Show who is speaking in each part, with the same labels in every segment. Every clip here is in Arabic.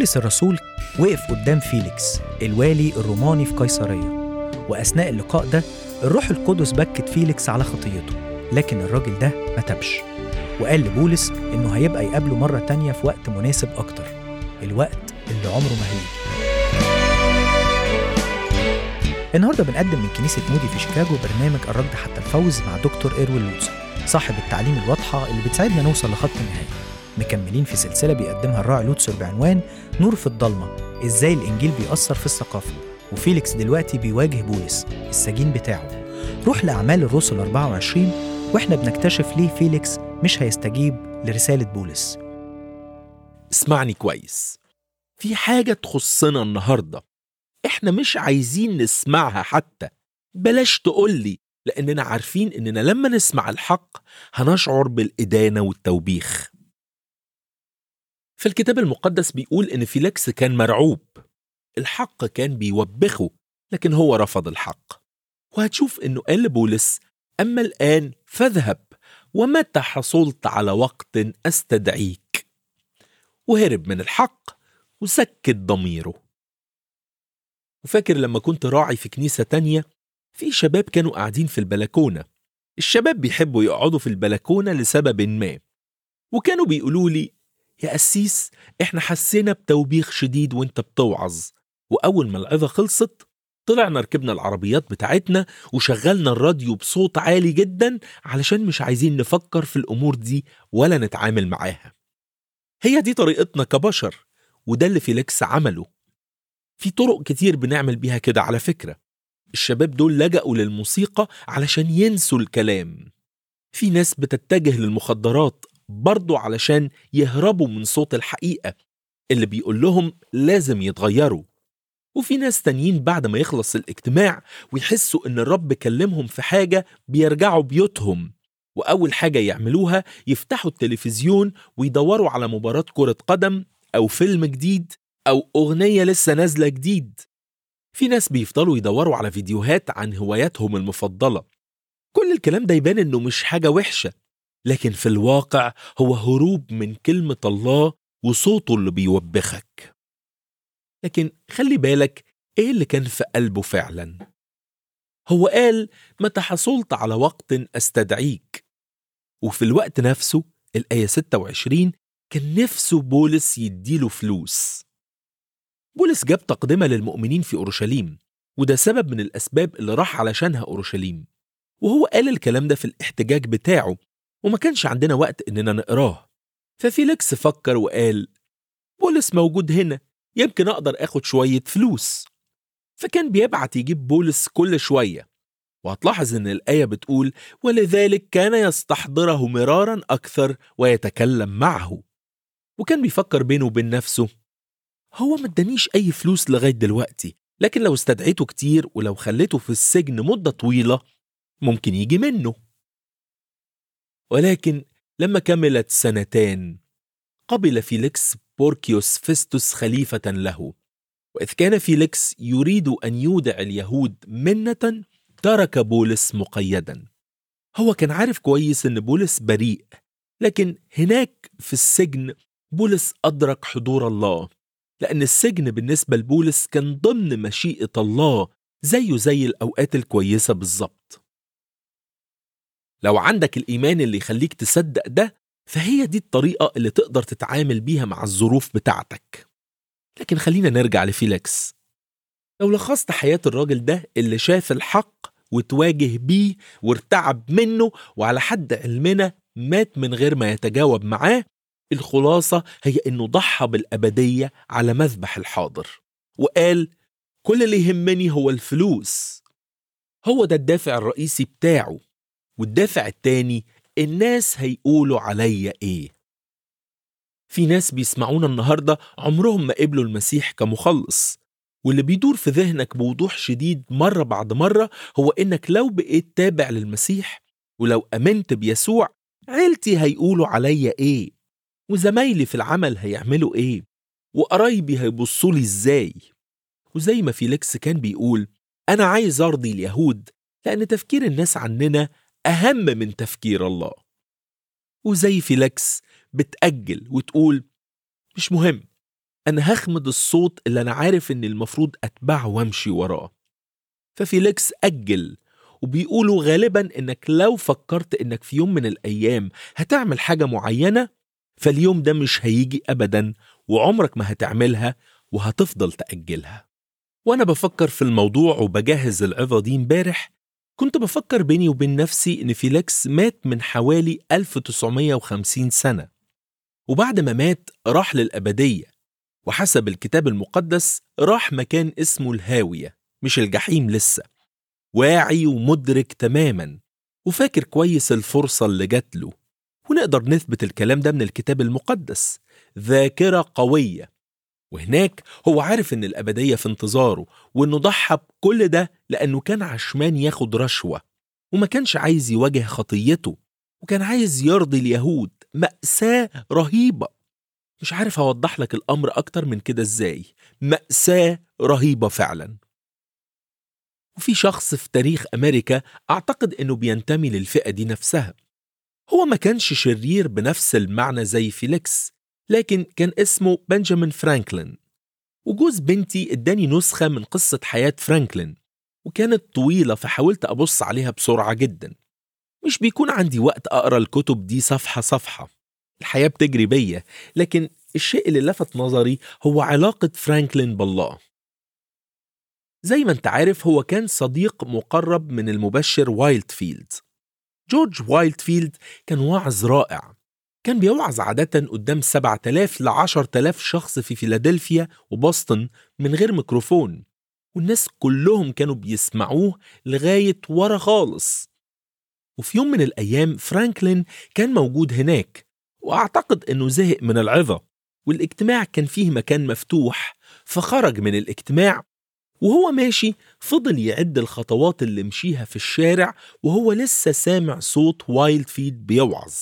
Speaker 1: بولس الرسول وقف قدام فيليكس الوالي الروماني في قيصرية، وأثناء اللقاء ده الروح القدس بكت فيليكس على خطيته، لكن الراجل ده ما تابش، وقال لبولس إنه هيبقى يقابله مرة تانية في وقت مناسب أكتر، الوقت اللي عمره ما هيجي. النهاردة بنقدم من كنيسة مودي في شيكاغو برنامج الركض حتى الفوز مع دكتور إيروين لوتسر، صاحب التعليم الواضحة اللي بتساعدنا نوصل لخط النهاية. مكملين في سلسلة بيقدمها الراعي لوتسر بعنوان نور في الضلمة، إزاي الإنجيل بيأثر في الثقافة. وفيليكس دلوقتي بيواجه بولس السجين بتاعه. روح لأعمال الرسل 24 وإحنا بنكتشف ليه فيليكس مش هيستجيب لرسالة بولس.
Speaker 2: اسمعني كويس، في حاجة تخصنا النهاردة إحنا مش عايزين نسمعها، حتى بلاش تقولي، لأننا عارفين إننا لما نسمع الحق هنشعر بالإدانة والتوبيخ. في الكتاب المقدس بيقول إن فيليكس كان مرعوب، الحق كان بيوبخه لكن هو رفض الحق. وهتشوف إنه قال لبولس: أما الآن فاذهب، ومتى حصلت على وقت أستدعيك. وهرب من الحق وسكت ضميره. وفاكر لما كنت راعي في كنيسة تانية، في شباب كانوا قاعدين في البلكونة. الشباب بيحبوا يقعدوا في البلكونة لسبب ما، وكانوا بيقولوا لي: يا قسيس، احنا حسينا بتوبيخ شديد وانت بتوعظ، وأول ما العظة خلصت طلعنا ركبنا العربيات بتاعتنا وشغلنا الراديو بصوت عالي جدا علشان مش عايزين نفكر في الأمور دي ولا نتعامل معاها. هي دي طريقتنا كبشر، وده اللي فيليكس عمله. في طرق كتير بنعمل بيها كده على فكرة. الشباب دول لجأوا للموسيقى علشان ينسوا الكلام. في ناس بتتجه للمخدرات برضو علشان يهربوا من صوت الحقيقة اللي بيقول لهم لازم يتغيروا. وفي ناس تانيين بعد ما يخلص الاجتماع ويحسوا ان الرب كلمهم في حاجة بيرجعوا بيوتهم، وأول حاجة يعملوها يفتحوا التلفزيون ويدوروا على مباراة كرة قدم أو فيلم جديد أو أغنية لسه نازلة جديد. في ناس بيفضلوا يدوروا على فيديوهات عن هواياتهم المفضلة. كل الكلام ده يبان إنه مش حاجة وحشة، لكن في الواقع هو هروب من كلمة الله وصوته اللي بيوبخك. لكن خلي بالك إيه اللي كان في قلبه فعلا. هو قال: متى حصلت على وقت أستدعيك. وفي الوقت نفسه الآية 26 كان نفسه بولس يديله فلوس. بولس جاب تقدمة للمؤمنين في أورشليم، وده سبب من الأسباب اللي راح علشانها أورشليم. وهو قال الكلام ده في الاحتجاج بتاعه، وما كانش عندنا وقت إننا نقراه. ففيليكس فكر وقال: بولس موجود هنا، يمكن أقدر أخد شوية فلوس. فكان بيبعت يجيب بولس كل شوية. وهتلاحظ إن الآية بتقول: ولذلك كان يستحضره مرارا أكثر ويتكلم معه. وكان بيفكر بينه وبين نفسه: هو ما ادانيش أي فلوس لغاية دلوقتي، لكن لو استدعيته كتير ولو خليته في السجن مدة طويلة ممكن يجي منه. ولكن لما كملت 2 سنين قبل فيليكس بوركيوس فيستوس خليفة له. وإذ كان فيليكس يريد أن يودع اليهود منة، ترك بولس مقيدا. هو كان عارف كويس أن بولس بريء، لكن هناك في السجن بولس أدرك حضور الله، لأن السجن بالنسبة لبولس كان ضمن مشيئة الله، زيه زي الأوقات الكويسة بالظبط. لو عندك الإيمان اللي يخليك تصدق ده، فهي دي الطريقة اللي تقدر تتعامل بيها مع الظروف بتاعتك. لكن خلينا نرجع لفيليكس. لو لخصت حياة الراجل ده اللي شاف الحق وتواجه بيه وارتعب منه، وعلى حد علمنا مات من غير ما يتجاوب معاه، الخلاصة هي إنه ضحى بالأبدية على مذبح الحاضر، وقال: كل اللي يهمني هو الفلوس. هو ده الدافع الرئيسي بتاعه. والدافع التاني: الناس هيقولوا عليا إيه. في ناس بيسمعونا النهاردة عمرهم ما قبلوا المسيح كمخلص، واللي بيدور في ذهنك بوضوح شديد مرة بعد مرة هو إنك لو بقيت تابع للمسيح ولو أمنت بيسوع، عيلتي هيقولوا عليا إيه، وزمايلي في العمل هيعملوا إيه، وقرايبي هيبصوا لي إزاي. وزي ما فيليكس كان بيقول: أنا عايز أرضي اليهود لأن تفكير الناس عننا أهم من تفكير الله. وزي فيليكس بتأجل وتقول: مش مهم، أنا هخمد الصوت اللي أنا عارف إن المفروض أتبعه وامشي وراه. ففيليكس أجل، وبيقولوا غالبا إنك لو فكرت إنك في يوم من الأيام هتعمل حاجة معينة، فاليوم ده مش هيجي أبدا، وعمرك ما هتعملها، وهتفضل تأجلها. وأنا بفكر في الموضوع وبجهز العظة دي امبارح، كنت بفكر بيني وبين نفسي إن فيليكس مات من حوالي 1950 سنة، وبعد ما مات راح للأبدية، وحسب الكتاب المقدس راح مكان اسمه الهاوية، مش الجحيم لسه، واعي ومدرك تماما، وفاكر كويس الفرصة اللي جات له. ونقدر نثبت الكلام ده من الكتاب المقدس، ذاكرة قوية. وهناك هو عارف إن الأبدية في انتظاره، وإنه ضحى بكل ده لأنه كان عشمان ياخد رشوة، وما كانش عايز يواجه خطيته، وكان عايز يرضي اليهود. مأساة رهيبة. مش عارف أوضح لك الأمر أكتر من كده إزاي. مأساة رهيبة فعلا. وفي شخص في تاريخ أمريكا أعتقد إنه بينتمي للفئة دي نفسها. هو ما كانش شرير بنفس المعنى زي فيليكس، لكن كان اسمه بنجامين فرانكلين. وجوز بنتي اداني نسخة من قصة حياة فرانكلين، وكانت طويلة فحاولت أبص عليها بسرعة جدا. مش بيكون عندي وقت أقرأ الكتب دي صفحة صفحة، الحياة بتجري بيا، لكن الشيء اللي لفت نظري هو علاقة فرانكلين بالله. زي ما انت عارف هو كان صديق مقرب من المبشر وايلدفيلد. جورج وايلدفيلد كان واعظ رائع، كان بيوعظ عادة قدام 7000 ل 10,000 شخص في فيلادلفيا وبoston من غير ميكروفون، والناس كلهم كانوا بيسمعوه لغاية ورا خالص. وفي يوم من الأيام فرانكلين كان موجود هناك، وأعتقد أنه زهق من العظة، والاجتماع كان فيه مكان مفتوح، فخرج من الاجتماع. وهو ماشي فضل يعد الخطوات اللي مشيها في الشارع وهو لسه سامع صوت وايلدفيلد بيوعظ.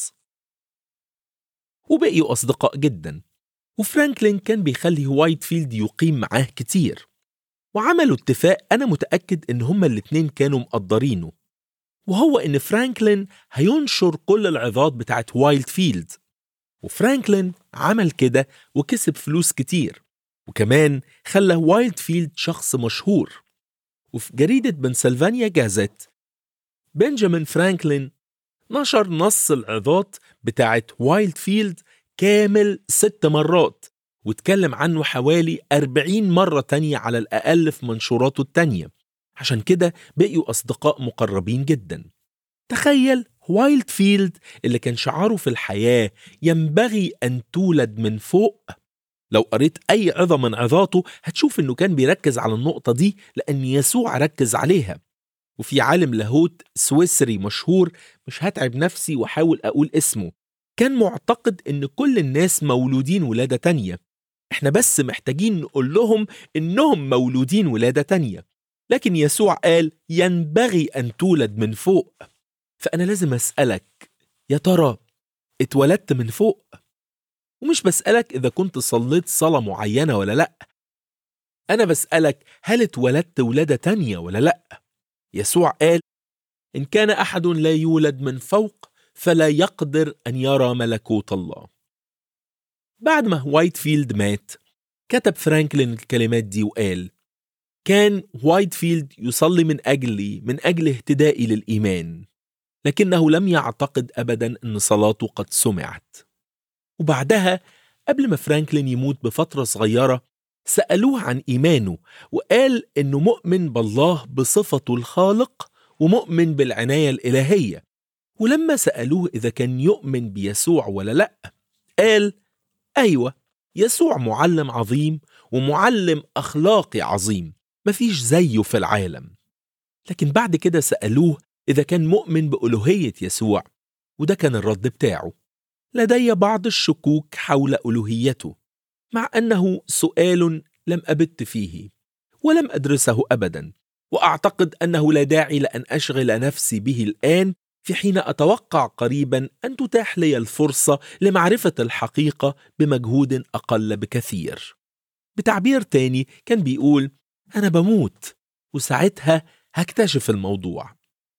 Speaker 2: وبقيوا أصدقاء جدا، وفرانكلين كان بيخلي وايلدفيلد يقيم معاه كتير، وعملوا اتفاق أنا متأكد إن هما الاتنين كانوا مقدرينه، وهو إن فرانكلين هينشر كل العظات بتاعت وايلدفيلد. وفرانكلين عمل كده وكسب فلوس كتير، وكمان خلى وايلدفيلد شخص مشهور. وفي جريدة بنسلفانيا جازيت بنجامين فرانكلين نشر نص العظات بتاعت وايلدفيلد كامل 6 مرات، واتكلم عنه حوالي 40 مرة تانية على الأقل في منشوراته التانية. عشان كده بقيوا أصدقاء مقربين جدا. تخيل وايلدفيلد اللي كان شعاره في الحياة ينبغي أن تولد من فوق. لو قريت أي عظة من عظاته هتشوف إنه كان بيركز على النقطة دي لأن يسوع ركز عليها. وفي عالم لاهوت سويسري مشهور، مش هتعب نفسي وحاول أقول اسمه، كان معتقد إن كل الناس مولودين ولادة تانية، إحنا بس محتاجين نقول لهم إنهم مولودين ولادة تانية. لكن يسوع قال ينبغي أن تولد من فوق. فأنا لازم أسألك، يا ترى اتولدت من فوق؟ ومش بسألك إذا كنت صليت صلاة معينة ولا لأ، أنا بسألك هل اتولدت ولادة تانية ولا لأ؟ يسوع قال إن كان أحد لا يولد من فوق فلا يقدر أن يرى ملكوت الله. بعد ما وايتفيلد مات كتب فرانكلين الكلمات دي وقال كان وايتفيلد يصلي من أجل اهتدائي للإيمان، لكنه لم يعتقد أبدا أن صلاته قد سمعت. وبعدها قبل ما فرانكلين يموت بفترة صغيرة سألوه عن إيمانه، وقال إنه مؤمن بالله بصفته الخالق ومؤمن بالعناية الإلهية. ولما سألوه إذا كان يؤمن بيسوع ولا لأ، قال أيوة، يسوع معلم عظيم ومعلم أخلاقي عظيم مفيش زيه في العالم. لكن بعد كده سألوه إذا كان مؤمن بألوهية يسوع، وده كان الرد بتاعه: لدي بعض الشكوك حول ألوهيته، مع أنه سؤال لم أبت فيه ولم أدرسه أبدا، وأعتقد أنه لا داعي لأن أشغل نفسي به الآن، في حين أتوقع قريبا أن تتاح لي الفرصة لمعرفة الحقيقة بمجهود أقل بكثير. بتعبير تاني كان بيقول أنا بموت وساعتها هكتشف الموضوع.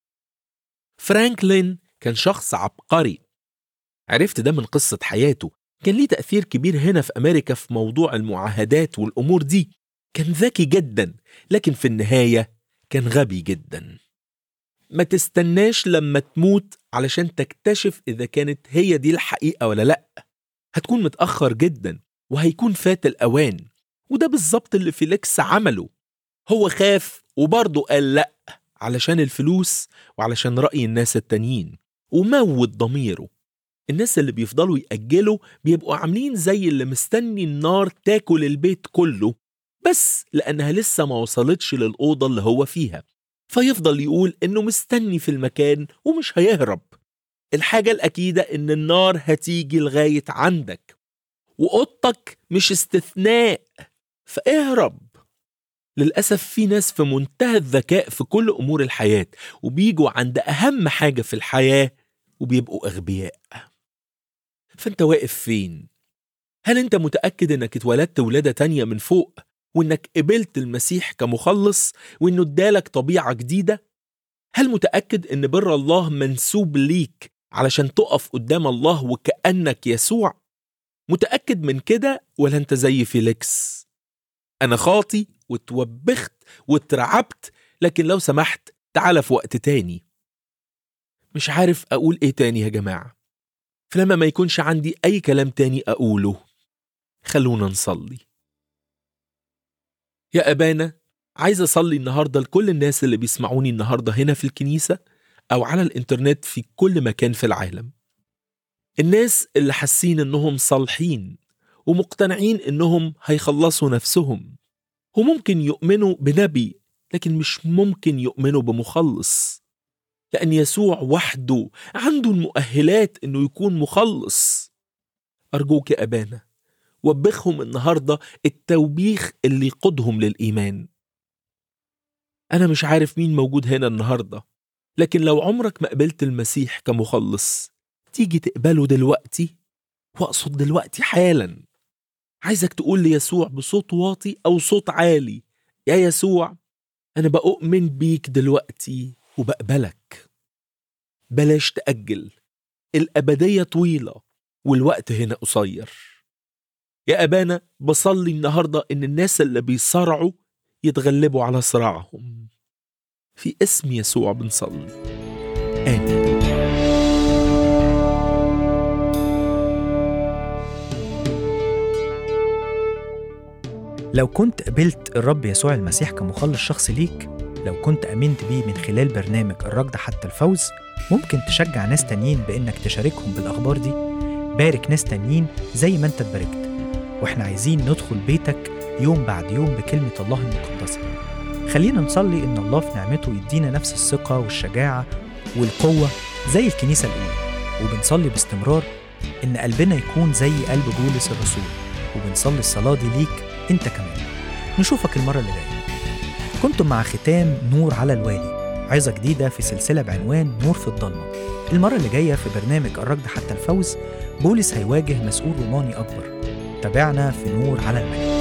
Speaker 2: فرانكلين كان شخص عبقري، عرفت ده من قصة حياته، كان ليه تأثير كبير هنا في أمريكا في موضوع المعاهدات والأمور دي. كان ذكي جدا، لكن في النهاية كان غبي جدا. ما تستناش لما تموت علشان تكتشف إذا كانت هي دي الحقيقة ولا لأ. هتكون متأخر جدا وهيكون فات الأوان. وده بالظبط اللي فيليكس عمله. هو خاف وبرضه قال لأ علشان الفلوس وعلشان رأي الناس التانيين، وموت ضميره. الناس اللي بيفضلوا يأجلوا بيبقوا عاملين زي اللي مستني النار تاكل البيت كله، بس لأنها لسه ما وصلتش للأوضة اللي هو فيها، فيفضل يقول إنه مستني في المكان ومش هيهرب. الحاجة الأكيدة إن النار هتيجي لغاية عندك، وأوضتك مش استثناء، فاهرب. للأسف في ناس في منتهى الذكاء في كل أمور الحياة، وبيجوا عند أهم حاجة في الحياة وبيبقوا أغبياء. فأنت واقف فين؟ هل أنت متأكد أنك اتولدت ولادة تانية من فوق، وأنك قبلت المسيح كمخلص، وأنه ادالك طبيعة جديدة؟ هل متأكد أن بر الله منسوب ليك علشان تقف قدام الله وكأنك يسوع؟ متأكد من كده ولا أنت زي فيليكس؟ أنا خاطي وتوبخت واترعبت، لكن لو سمحت تعال في وقت تاني. مش عارف أقول إيه تاني يا جماعة. فلما ما يكونش عندي أي كلام تاني أقوله، خلونا نصلي. يا أبانا، عايز أصلي النهاردة لكل الناس اللي بيسمعوني النهاردة هنا في الكنيسة أو على الإنترنت في كل مكان في العالم. الناس اللي حاسين إنهم صالحين ومقتنعين إنهم هيخلصوا نفسهم، وممكن يؤمنوا بنبي لكن مش ممكن يؤمنوا بمخلص، لأن يسوع وحده عنده المؤهلات إنه يكون مخلص. أرجوك يا أبانا، وبخهم النهاردة التوبيخ اللي يقودهم للإيمان. أنا مش عارف مين موجود هنا النهاردة، لكن لو عمرك ما قبلت المسيح كمخلص، تيجي تقبله دلوقتي، وأقصد دلوقتي حالا. عايزك تقول ليسوع بصوت واطي أو صوت عالي: يا يسوع، أنا بؤمن بيك دلوقتي وبقبلك. بلاش تأجل، الأبدية طويلة والوقت هنا قصير. يا أبانا، بصلي النهاردة إن الناس اللي بيصارعوا يتغلبوا على صراعهم. في اسم يسوع بنصلي، آمين.
Speaker 1: لو كنت قبلت الرب يسوع المسيح كمخلص شخصي ليك، لو كنت أمنت بيه من خلال برنامج الركض حتى الفوز، ممكن تشجع ناس تانيين بإنك تشاركهم بالأخبار دي. بارك ناس تانيين زي ما انت اتباركت. واحنا عايزين ندخل بيتك يوم بعد يوم بكلمة الله المقدسة. خلينا نصلي إن الله في نعمته يدينا نفس الثقة والشجاعة والقوة زي الكنيسة الأولى، وبنصلي باستمرار إن قلبنا يكون زي قلب بولس الرسول، وبنصلي الصلاة دي ليك انت كمان. نشوفك المرة اللي جاية. كنتم مع ختام نور على الوالي، عظة جديدة في سلسلة بعنوان نور في الضلمة. المرة اللي جاية في برنامج الركض حتى الفوز، بولس هيواجه مسؤول روماني أكبر. تابعنا في نور على الملك.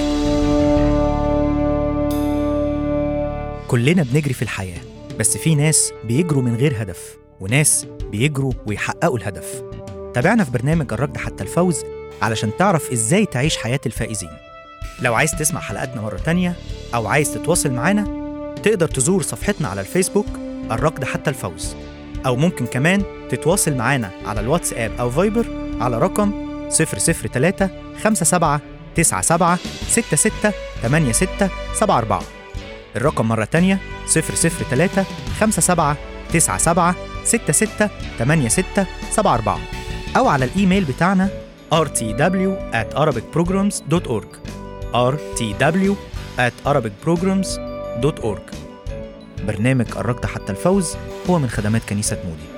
Speaker 1: كلنا بنجري في الحياة، بس في ناس بيجروا من غير هدف، وناس بيجروا ويحققوا الهدف. تابعنا في برنامج الركض حتى الفوز علشان تعرف إزاي تعيش حياة الفائزين. لو عايز تسمع حلقاتنا مرة تانية أو عايز تتواصل معانا، تقدر تزور صفحتنا على الفيسبوك الركض حتى الفوز، أو ممكن كمان تتواصل معانا على الواتساب أو فايبر على رقم 003 57 97 66 86 74. الرقم مرة تانية 003 57 97 66 86 74، أو على الإيميل بتاعنا rtw@arabicprograms.org rtw@arabicprograms.org. برنامج الركض حتى الفوز هو من خدمات كنيسة مودي.